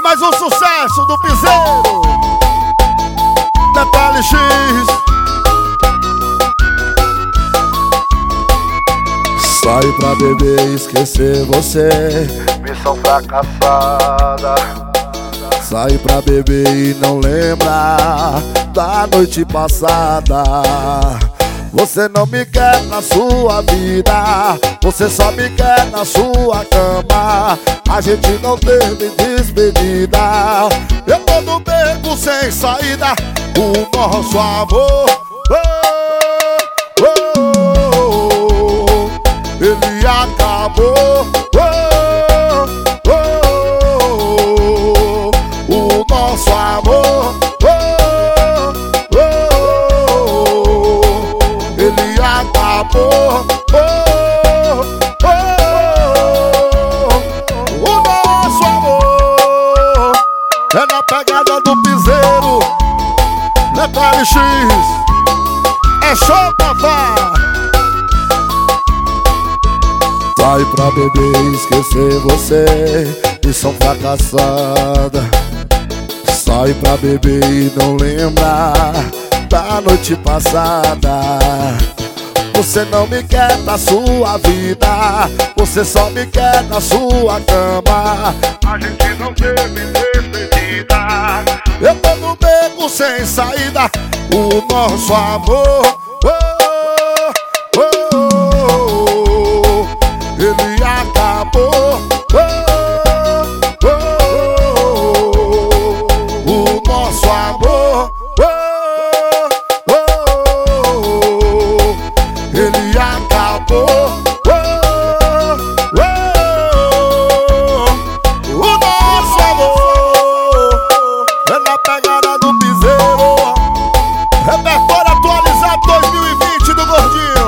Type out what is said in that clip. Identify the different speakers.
Speaker 1: mais um sucesso do Piseiro. Detalhe X.
Speaker 2: Saio pra beber e esquecer você,
Speaker 3: missão fracassada.
Speaker 2: saio pra beber e não lembra da noite passada. Você não me quer na sua vida, você só me quer na sua cama. A gente não teve despedida, eu tô no beco sem saída. O nosso amor, ele acabou. O nosso amor, ele acabou. O nosso amor é na pegada do Piseiro. Detalhe X, é show, papai. Sai pra beber e esquecer você, missão fracassada. Sai pra beber e não lembrar da noite passada. Você não me quer na sua vida, você só me quer na sua cama.
Speaker 3: A gente não teve despedida,
Speaker 2: Eu tô no beco sem saída. O nosso amor, ele acabou. O nosso amor, ele acabou. O nosso amor é na pegada do Piseiro. Repertório atualizado 2020 do Gordinho.